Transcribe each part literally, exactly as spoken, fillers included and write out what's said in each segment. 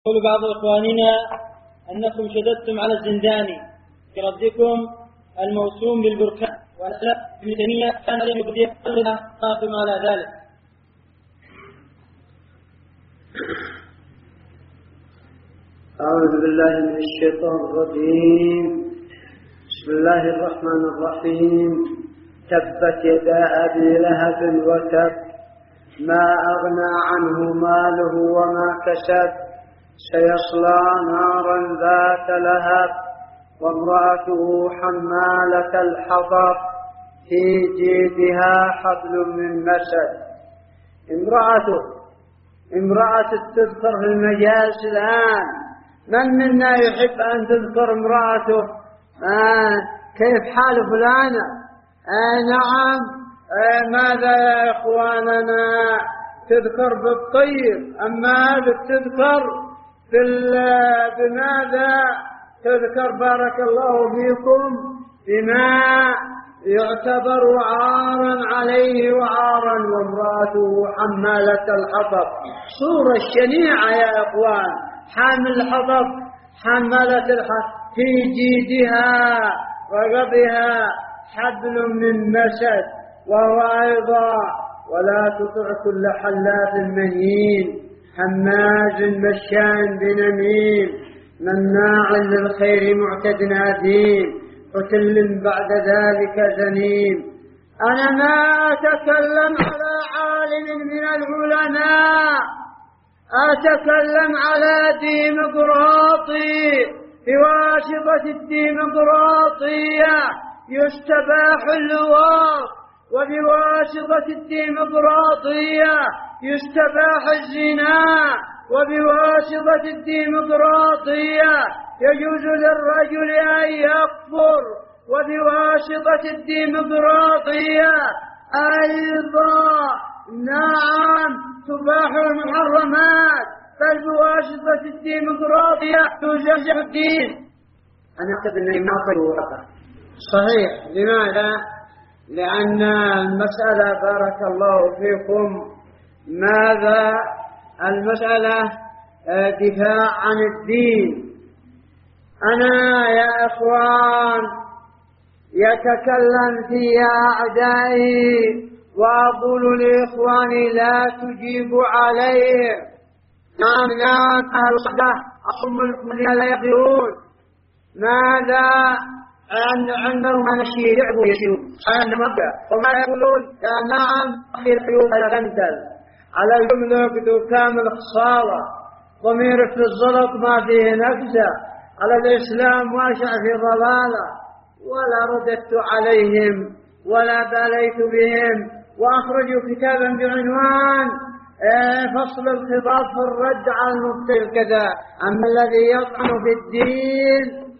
يقول بعض إخواننا أنكم شددتم على الزنداني في ردكم الموسوم بالبركان وأسلام ابن تيمية كان يبدي قاكم على ذلك. أعوذ بالله من الشيطان الرجيم. بسم الله الرحمن الرحيم. تبت يدا أبي لهب وتب ما أغنى عنه ماله وما كسب سيصلى نارا ذات لهب وامرأته حمالة الحطب في جيدها حبل من مسد. امرأته امرأة تذكر في المجالس الآن. من منا يحب أن تذكر امرأته؟ آه كيف حال فلانة؟ آه نعم. آه ماذا يا إخواننا؟ تذكر بالطيب، أما هذا تذكر بماذا؟ تذكر بارك الله فيكم بما يعتبر عارا عليه وعارا. وامرأته حمالة الحطب، صورة شنيعة يا إخوان. حامل الحطب، حمالة الحطب، في جيدها وغضها حبل من مسد. وهو أيضا ولا تطع كل حلاف مهين هماز مشاء بنميم مناع للخير معتد أثيم عتل بعد ذلك زنيم. أنا ما أتكلم على عالم من العلماء، أتكلم على ديمقراطي بواسطة الديمقراطية يستباح اللواط، وبواسطة الديمقراطية يستباح الزنا، وبواسطة الديمقراطية يجوز للرجل أن يكفر، وبواسطة الديمقراطية أيضا نعم تباح المحرمات، بل بواسطة الديمقراطية تزجح الدين. أنا أعتقد أنني ما أقول صحيح. لماذا؟ لأن المسألة بارك الله فيكم ماذا؟ المسألة دفاع عن الدين. أنا يا إخوان يتكلم في أعدائي وأقول لإخواني لا تجيبوا عليه. نعم نعم أهل الصدى أصم الذين لا يقدرون. ماذا؟ عندهم أن الشيء يعبوا يشيرون عند مبدأ وما يقولون يا نعم أخي الحيوم الغندل على الجملة كامل خصالة ضمير في الزلط ما فيه نفسه على الإسلام واشع في ضلالة. ولا رددت عليهم ولا باليت بهم، وأخرجوا كتابا بعنوان فصل الخطاب في الرد على المبتل كذا. أما الذي يطعن في الدين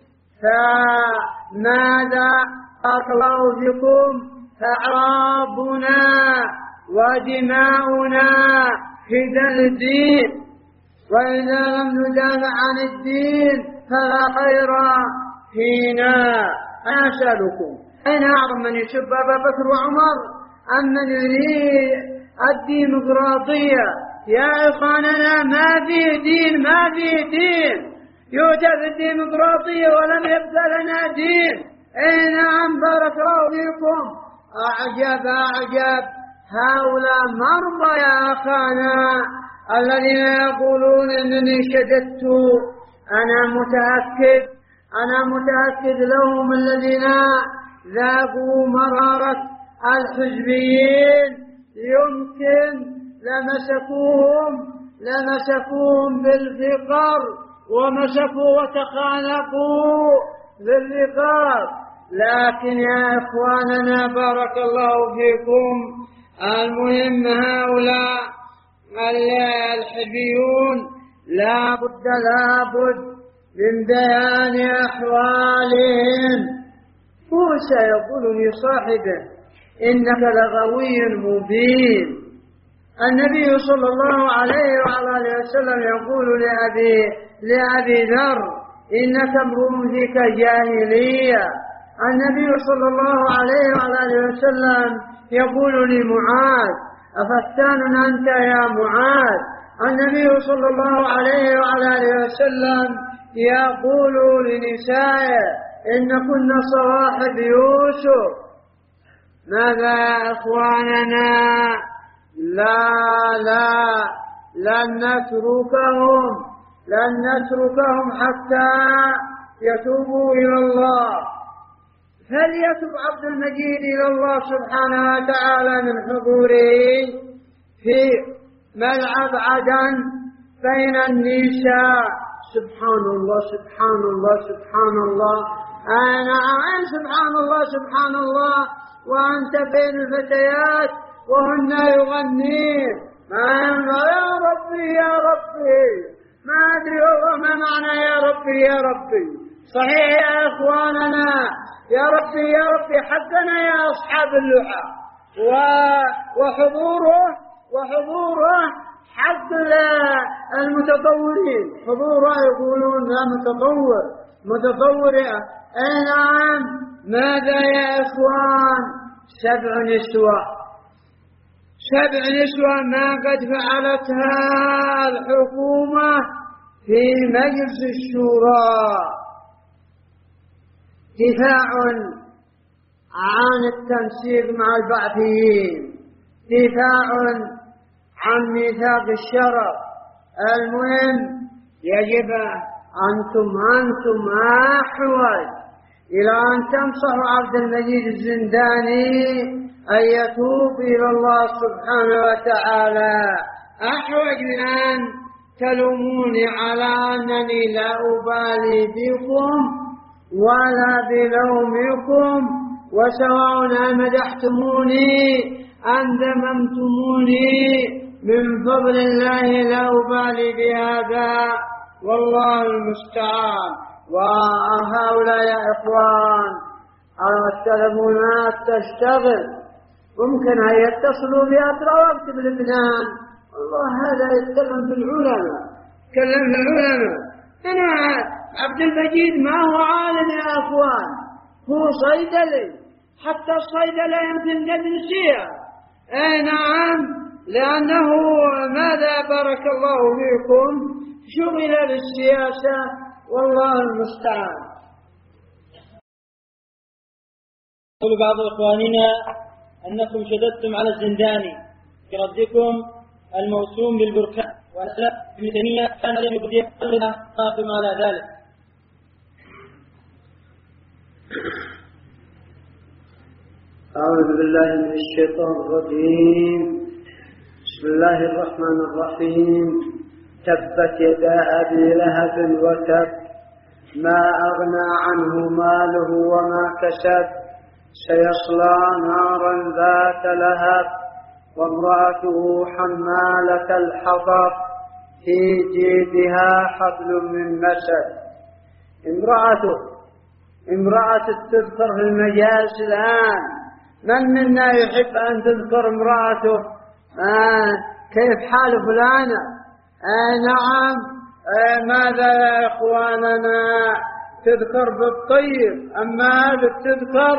فماذا؟ بارك الله فيكم فأعرابنا ودماؤنا فداء الدين، وإذا لم ندافع عن الدين فلا خير فينا. أنا أسألكم أين أعظم من يسب أبا بكر وعمر أم من يريد الديمقراطية؟ يا إخواننا ما في دين، ما في دين يوجد الديمقراطية ولم يبقى لنا دين. أي نعم بارك الله فيكم. أعجب أعجب هؤلاء مرضى يا أخانا الذين يقولون إنني شددت. أنا متأكد أنا متأكد لهم الذين ذاقوا مرارة الحزبيين يمكن لمسكوهم لمسكوهم بالفقر ومسكوا وتخانقوا بالرقاب. لكن يا إخواننا بارك الله فيكم المهم هؤلاء الحزبيون لا بد لا بد من بيان أحوالهم. موسى يقول لصاحبه إنك لغوي مبين. النبي صلى الله عليه وعلى آله وسلم يقول لأبي لأبي ذر إنك امرؤ فيك جاهلية. النبي صلى الله عليه وعلى آله وسلم يقول لمعاذ أفتان أنت يا معاذ؟ النبي صلى الله عليه وعلى آله وسلم يقول لنسائه إن كن صواحب يوسف. ماذا يا إخواننا؟ لا لا لن نتركهم لن نتركهم حتى يتوبوا إلى الله. فليتب عبد المجيد إلى الله سبحانه وتعالى من حضوره في ملعب عدن بين النساء. سبحان الله سبحان الله سبحان الله. أنا أعين سبحان الله سبحان الله وأنت بين الفتيات وهن يغنين. ما يا ربي يا ربي، ما أدري والله ما معنى يا ربي يا ربي. صحيح يا إخواننا، يا ربي يا ربي حقنا يا أصحاب اللحى، وحضوره وحضوره حق المتطورين. حضوره يقولون لا متطور متطور. أي نعم. ماذا يا إخوان؟ سبع نسوة سبع نسوة ما قد فعلتها الحكومة في مجلس الشورى. دفاع عن التنسيق مع البعثيين، دفاع عن ميثاق الشرف. المهم يجب أنتم أنتم أحوج إلى أن تنصحوا عبد المجيد الزنداني أن يتوب إلى الله سبحانه وتعالى، أحوج من أن تلوموني على أنني لا أبالي بكم ولا بلومكم، وسواء مدحتموني أن ذممتموني من فضل الله لا أبالي بهذا، والله المستعان. وهؤلاء يا إخوان التلفونات تشتغل، ممكن أن يتصلوا بأسرع وقت بلبنان. والله هذا يتكلم في العلماء، يتكلم في العلماء. أنا عبد المجيد ما هو عالم يا أخوان، هو صيدلي، حتى الصيدلة يمكن ندرسيها. أي نعم، لأنه ماذا بارك الله فيكم شغل بالسياسة، والله المستعان. يقول بعض إخواننا أنكم شددتم على الزنداني في ردكم الموسوم بالبركان، وأن ابن تيمية كان يبدي قلنا قائم على ذلك. أعوذ بالله من الشيطان الرجيم. بسم الله الرحمن الرحيم. تبت يدا أبي لهب وتب، ما أغنى عنه ماله وما كسب، سيصلى نارا ذات لهب، وامرأته حمالة الحطب، في جيدها حبل من مسد. امرأته امرأة تذكر في المجالس الآن. من منا يحب أن تذكر امرأته؟ آه كيف حال فلانة؟ آه نعم. آه ماذا يا إخواننا؟ تذكر بالطيب، أما هذا تذكر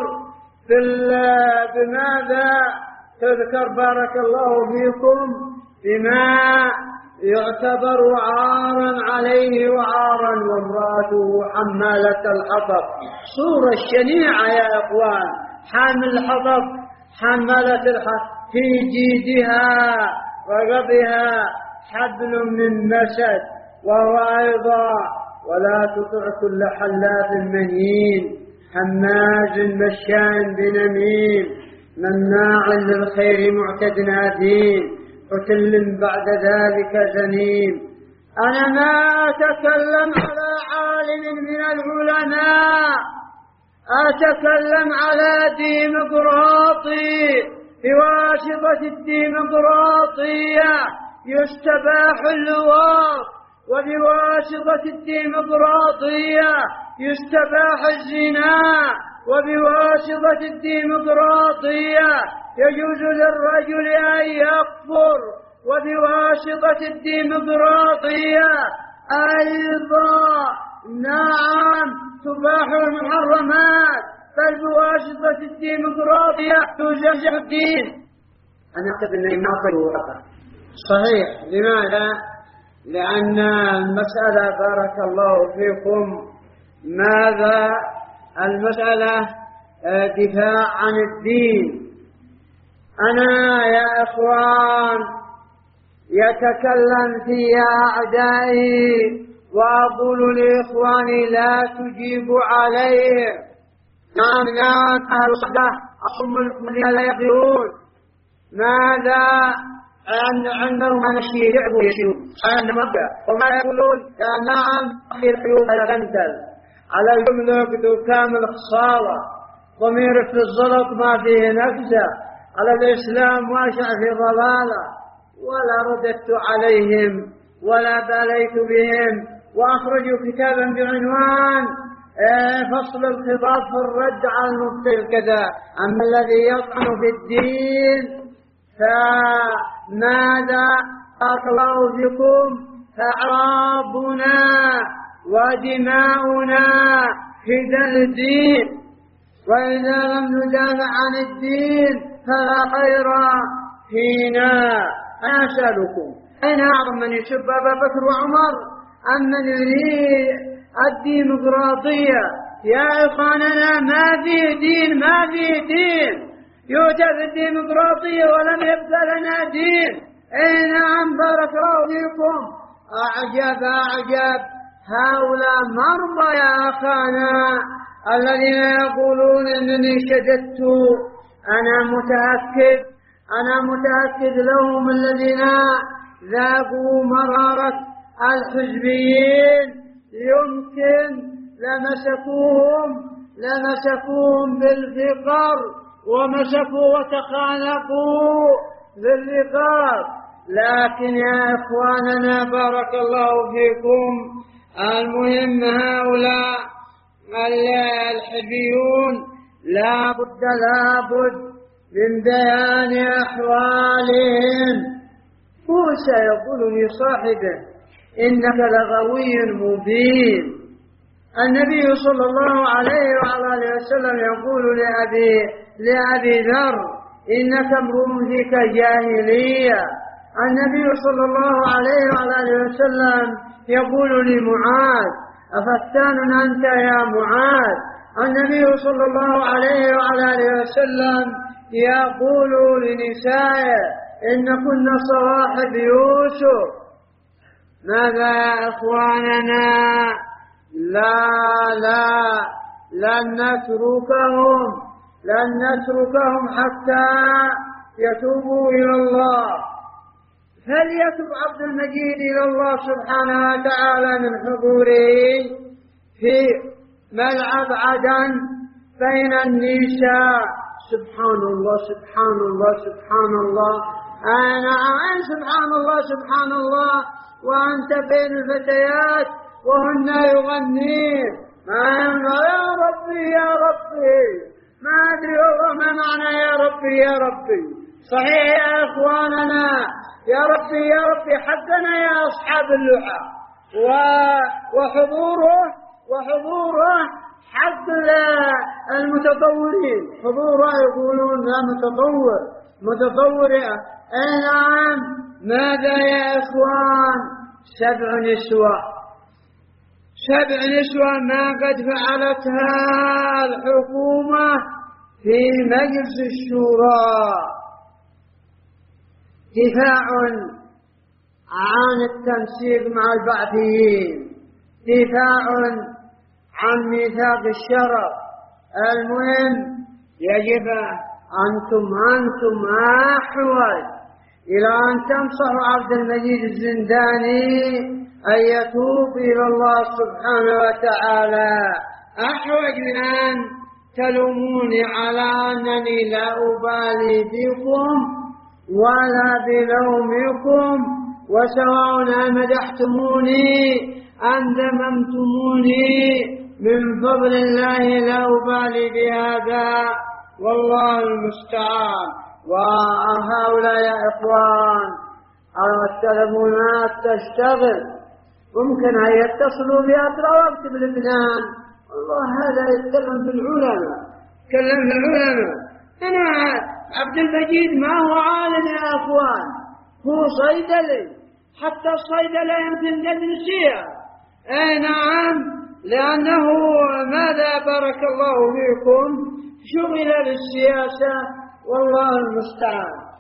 بماذا؟ تذكر بارك الله فيكم بما يعتبر عارا عليه وعارا. وامرأته حمالة الحطب، صورة الشنيعة يا إخوان. حامل الحطب، حمالة الحطب، في جيدها رقبها حبل من مسد. وهو أيضا ولا تطع كل حلاف مهين، هماز مشاء بنميم، مناع للخير معتد أثيم، عتل بعد ذلك زنيم. أنا ما أتكلم على عالم من العلماء، أتكلم على ديمقراطي بواسطة الديمقراطية يستباح اللواط، وبواسطة الديمقراطية يستباح الزنا، وبواسطة الديمقراطية يجوز للرجل أن يكفر، وبواسطة الديمقراطية أيضا نعم تباح المحرمات، بل بواسطة الديمقراطية تزجح الدين. أنا أعتقد أن ما صحيح. لماذا؟ لأن المسألة بارك الله فيكم ماذا المسألة دفاع عن الدين. أنا يا إخوان يتكلم في أعدائي وأقول لإخواني لا تجيبوا عليه. نعم نعم أهل الصدى أصم الذين لا يقدرون ماذا عندهم أن الشيء يعبوا يشيرون أنا مبدأ وما يقولون يا نعم أخي الحيوم تنتل على الجملة كامل خصالة ضمير في الزلط ما فيه نفسه على الإسلام واشع في ضلالة ولا رددت عليهم ولا باليت بهم وأخرجوا كتابا بعنوان فصل الخطاب في الرد على المبطل كذا. أما الذي يطعن في الدين فماذا بارك الله فيكم فأعراضنا ودماؤنا فداء الدين، وإذا لم ندافع عن الدين فلا خير فينا. أنا أسألكم أين أعظم من يسب أبا بكر وعمر أم من يريد الديمقراطية؟ يا إخواننا ما في دين ما في دين يوجد الديمقراطية ولم يبقى لنا دين. أي نعم بارك الله فيكم. أعجب أعجب هؤلاء مرضى يا أخانا الذين يقولون أنني شددت. أنا متأكد أنا متأكد لهم الذين ذاقوا مرارة الحزبيين يمكن لمسكوهم لمسكوهم بالفقر ومسكوا وتخانقوا بالرقاب. لكن يا إخواننا بارك الله فيكم المهم هؤلاء الحزبيون لا بد لا بد من بيان أحوالهم. موسى يقول لصاحبه إنك لغوي مبين. النبي صلى الله عليه وعلى وسلم يقول لأبي لأبي ذر إنك امرؤ فيك جاهلية. النبي صلى الله عليه وعلى وسلم يقول لمعاذ أفتان أنت يا معاذ. النبي صلى الله عليه وعلى وسلم يقول لنسائه إن كنا صواحب يوسف. ماذا يا إخواننا؟ لا لا لن نتركهم لن نتركهم حتى يتوبوا إلى الله. فليتب عبد المجيد إلى الله سبحانه وتعالى من حضوره في ملعب عدن بين النساء. سبحان الله سبحان الله سبحان الله. أنا أين سبحان الله سبحان الله وأنت بين الفتيات وهن يغنين ما يا ربي يا ربي ما أدري والله ما معنى يا ربي يا ربي. صحيح يا إخواننا يا ربي يا ربي حقنا يا أصحاب اللحى وحضوره وحضوره حق المتطورين. حضوره يقولون لا متطور متطور. أي نعم. ماذا يا إخوان؟ سبع نسوة سبع نسوة ما قد فعلتها الحكومة في مجلس الشورى. دفاع عن التنسيق مع البعثيين، دفاع عن ميثاق الشرف. المهم يجب أنتم أنتم أحوج إلى أن تنصحوا عبد المجيد الزنداني أن يتوب إلى الله سبحانه وتعالى. أحوج من أن تلوموني على أنني لا أبالي بكم ولا بلومكم، وسواء مدحتموني أم ذممتموني من فضل الله لا أبالي بهذا والله المستعان. وهؤلاء يا إخوان التلفونات تشتغل ممكن أن يتصلوا بأسرع وقت بلبنان. والله هذا يتكلم في العلماء يتكلم في العلماء. أنا عبد المجيد ما هو عالم يا أخوان، هو صيدلي حتى الصيد لا يمكن تدريسها. أي نعم، لأنه ماذا بارك الله فيكم شغل بالسياسة والله المستعان.